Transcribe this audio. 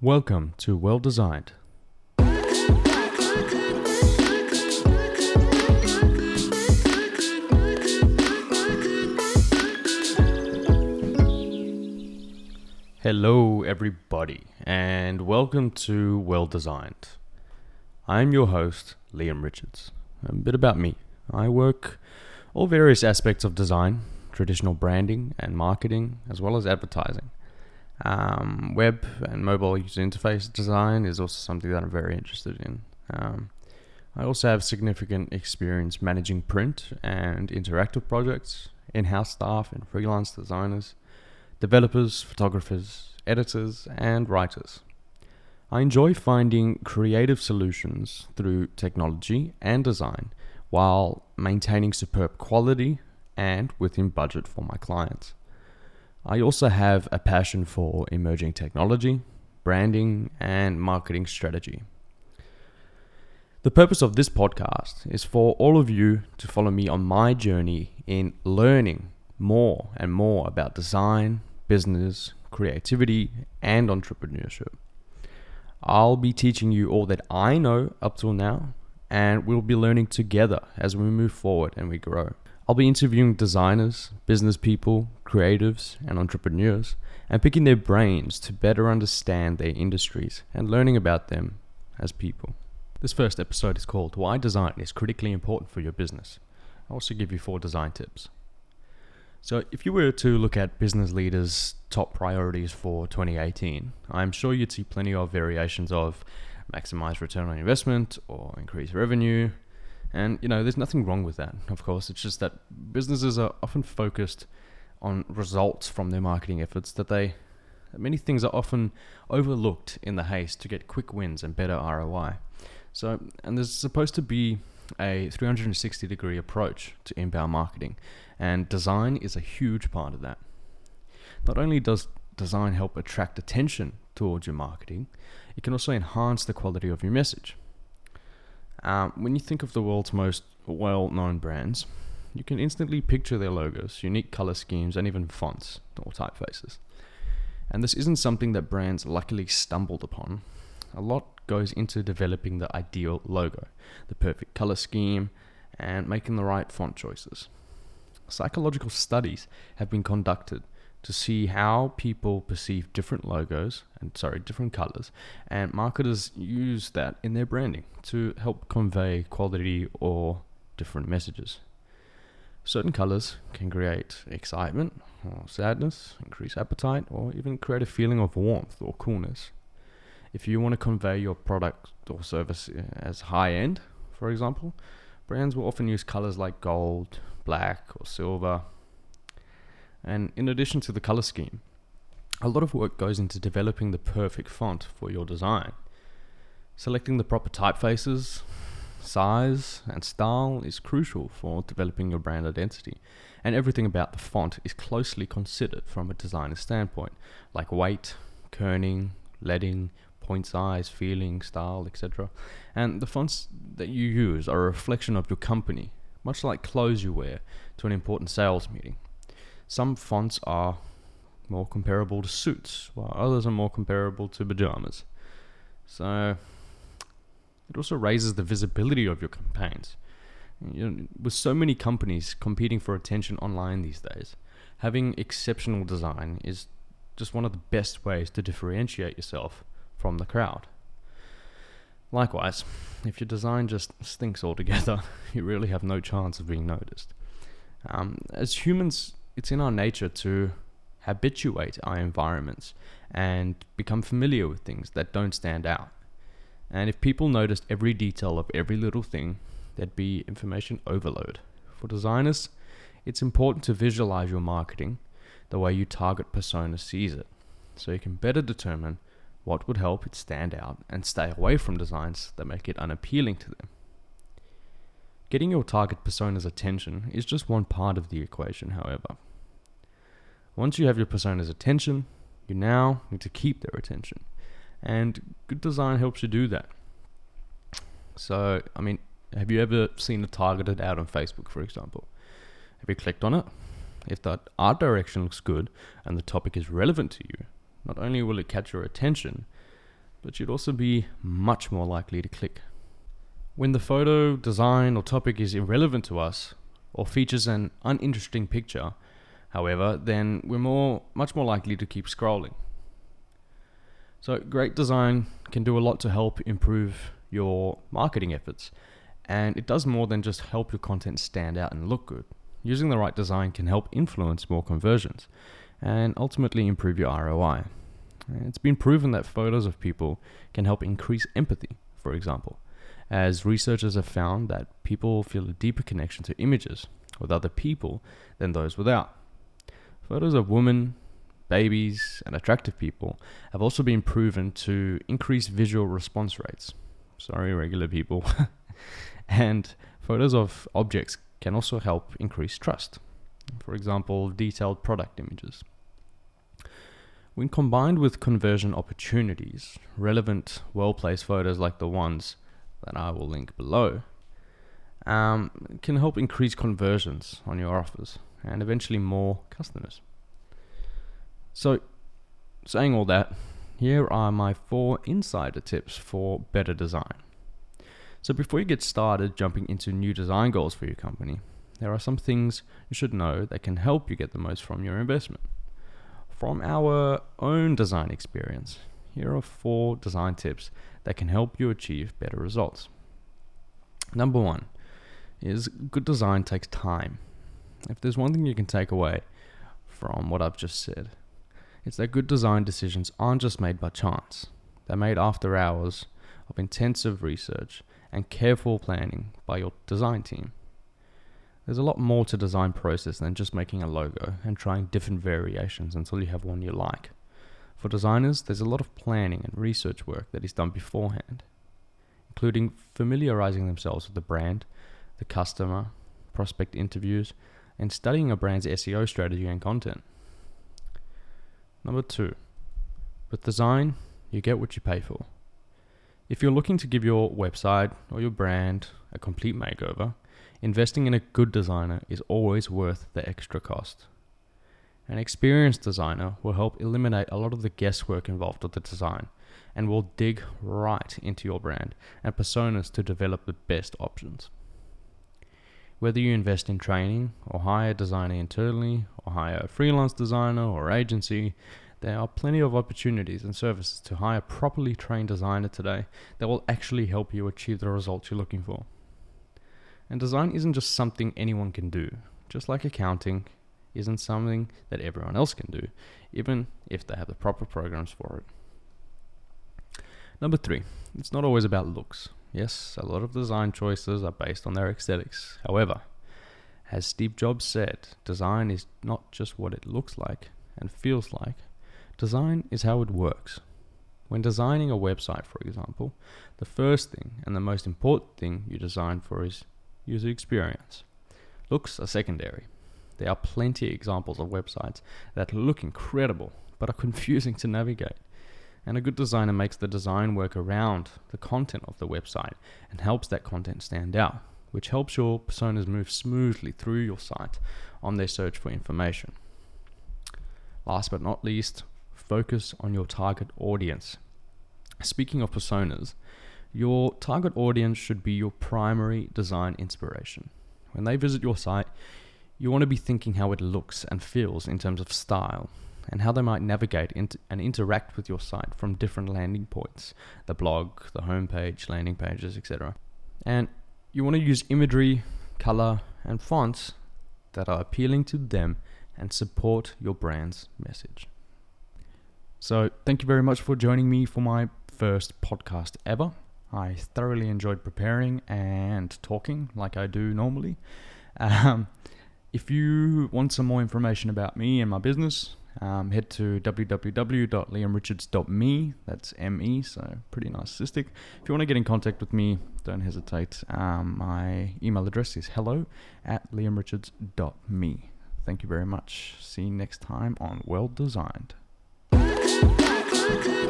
Welcome to Well Designed. Hello everybody and welcome to Well Designed. I'm your host, Liam Richards. A bit about me. I work all various aspects of design, traditional branding and marketing, as well as advertising. Web and mobile user interface design is also something that I'm very interested in. I also have significant experience managing print and interactive projects, in-house staff and freelance designers, developers, photographers, editors, and writers. I enjoy finding creative solutions through technology and design while maintaining superb quality and within budget for my clients. I also have a passion for emerging technology, branding, and marketing strategy. The purpose of this podcast is for all of you to follow me on my journey in learning more and more about design, business, creativity, and entrepreneurship. I'll be teaching you all that I know up till now, and we'll be learning together as we move forward and we grow. I'll be interviewing designers, business people, creatives, and entrepreneurs, and picking their brains to better understand their industries and learning about them as people. This first episode is called Why Design is Critically Important for Your Business. I'll also give you 4 design tips. So if you were to look at business leaders' top priorities for 2018, I'm sure you'd see plenty of variations of maximize return on investment or increase revenue. And, there's nothing wrong with that, of course. It's just that businesses are often focused on results from their marketing efforts, that many things are often overlooked in the haste to get quick wins and better ROI. And there's supposed to be a 360-degree approach to inbound marketing, and design is a huge part of that. Not only does design help attract attention towards your marketing, it can also enhance the quality of your message. When you think of the world's most well-known brands, you can instantly picture their logos, unique color schemes, and even fonts or typefaces. And this isn't something that brands luckily stumbled upon. A lot goes into developing the ideal logo, the perfect color scheme, and making the right font choices. Psychological studies have been conducted to see how people perceive different different colors, and marketers use that in their branding to help convey quality or different messages. Certain colors can create excitement or sadness, increase appetite, or even create a feeling of warmth or coolness. If you want to convey your product or service as high-end, for example, brands will often use colors like gold, black, or silver. And in addition to the color scheme, a lot of work goes into developing the perfect font for your design. Selecting the proper typefaces, size, and style is crucial for developing your brand identity. And everything about the font is closely considered from a designer standpoint, like weight, kerning, leading, point size, feeling, style, etc. And the fonts that you use are a reflection of your company, much like clothes you wear to an important sales meeting. Some fonts are more comparable to suits, while others are more comparable to pajamas. So it also raises the visibility of your campaigns. With so many companies competing for attention online these days, having exceptional design is just one of the best ways to differentiate yourself from the crowd. Likewise, if your design just stinks altogether, you really have no chance of being noticed. As humans, it's in our nature to habituate our environments and become familiar with things that don't stand out. And if people noticed every detail of every little thing, there'd be information overload. For designers, it's important to visualize your marketing the way your target persona sees it, so you can better determine what would help it stand out and stay away from designs that make it unappealing to them. Getting your target persona's attention is just one part of the equation, however. Once you have your persona's attention, you now need to keep their attention. And good design helps you do that. So, have you ever seen a targeted ad on Facebook, for example? Have you clicked on it? If the art direction looks good and the topic is relevant to you, not only will it catch your attention, but you'd also be much more likely to click. When the photo, design, or topic is irrelevant to us, or features an uninteresting picture, however, then we're much more likely to keep scrolling. So great design can do a lot to help improve your marketing efforts, and it does more than just help your content stand out and look good. Using the right design can help influence more conversions and ultimately improve your ROI. It's been proven that photos of people can help increase empathy, for example, as researchers have found that people feel a deeper connection to images with other people than those without. Photos of women, babies, and attractive people have also been proven to increase visual response rates. Sorry, regular people. And photos of objects can also help increase trust. For example, detailed product images. When combined with conversion opportunities, relevant, well-placed photos like the ones that I will link below can help increase conversions on your offers and eventually more customers. So, saying all that, here are my 4 insider tips for better design. So before you get started jumping into new design goals for your company, there are some things you should know that can help you get the most from your investment. From our own design experience, here are 4 design tips that can help you achieve better results. Number 1 is good design takes time. If there's one thing you can take away from what I've just said, it's that good design decisions aren't just made by chance. They're made after hours of intensive research and careful planning by your design team. There's a lot more to design process than just making a logo and trying different variations until you have one you like. For designers, there's a lot of planning and research work that is done beforehand, including familiarizing themselves with the brand, the customer, prospect interviews, and studying a brand's SEO strategy and content. Number 2, with design, you get what you pay for. If you're looking to give your website or your brand a complete makeover, investing in a good designer is always worth the extra cost. An experienced designer will help eliminate a lot of the guesswork involved with the design and will dig right into your brand and personas to develop the best options. Whether you invest in training or hire a designer internally or hire a freelance designer or agency, there are plenty of opportunities and services to hire a properly trained designer today that will actually help you achieve the results you're looking for. And design isn't just something anyone can do, just like accounting isn't something that everyone else can do, even if they have the proper programs for it. Number 3, it's not always about looks. Yes, a lot of design choices are based on their aesthetics. However, as Steve Jobs said, design is not just what it looks like and feels like. Design is how it works. When designing a website, for example, the first thing and the most important thing you design for is user experience. Looks are secondary. There are plenty of examples of websites that look incredible but are confusing to navigate. And a good designer makes the design work around the content of the website and helps that content stand out, which helps your personas move smoothly through your site on their search for information. Last but not least, focus on your target audience. Speaking of personas, your target audience should be your primary design inspiration. When they visit your site, you want to be thinking how it looks and feels in terms of style, and how they might navigate and interact with your site from different landing points, the blog, the homepage, landing pages, etc. And you want to use imagery, color, and fonts that are appealing to them and support your brand's message. So thank you very much for joining me for my first podcast ever. I thoroughly enjoyed preparing and talking like I do normally. If you want some more information about me and my business, head to www.liamrichards.me. That's M-E, so pretty narcissistic. If you want to get in contact with me, don't hesitate. My email address is hello@liamrichards.me. Thank you very much. See you next time on Well Designed.